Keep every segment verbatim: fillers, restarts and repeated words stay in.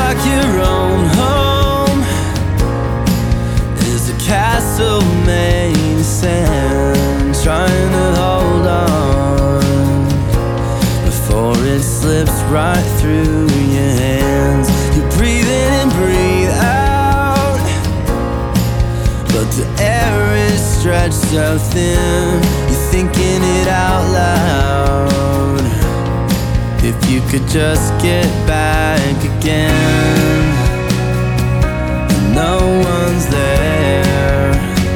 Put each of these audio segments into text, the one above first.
like your own home is a castle made of sand, trying to hold on before it slips right through your hands. You breathe in and breathe out, but the air is stretched so thin, you're thinking it out loud. If you could just get back again, and no one's there.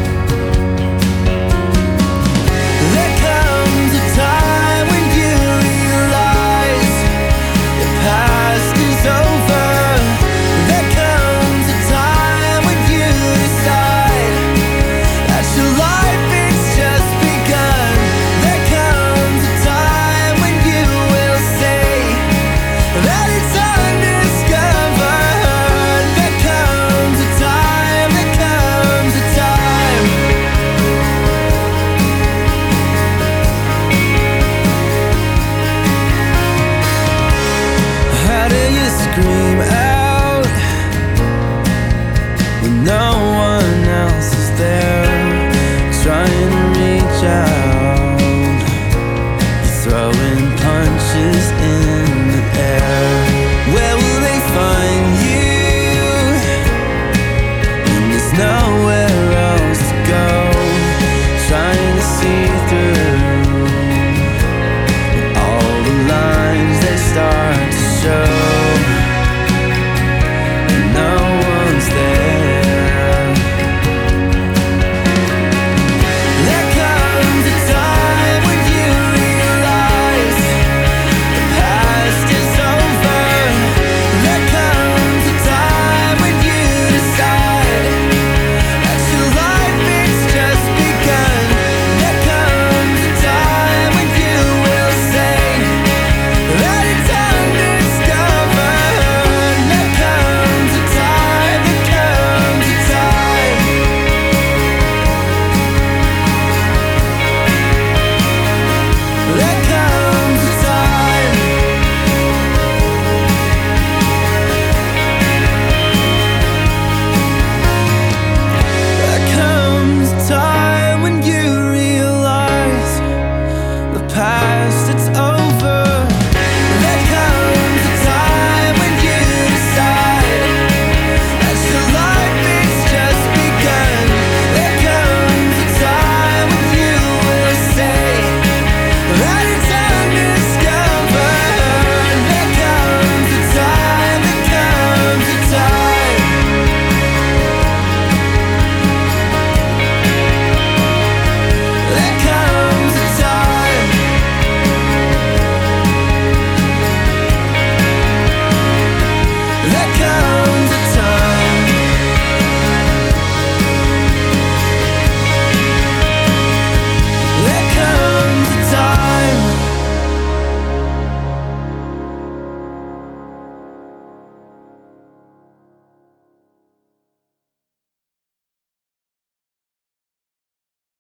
There comes a time when you realize the past is over. There comes a time when you decide that your life is just begun. There comes a time when you will say that it's undiscovered. There comes a time, there comes a time. How do you scream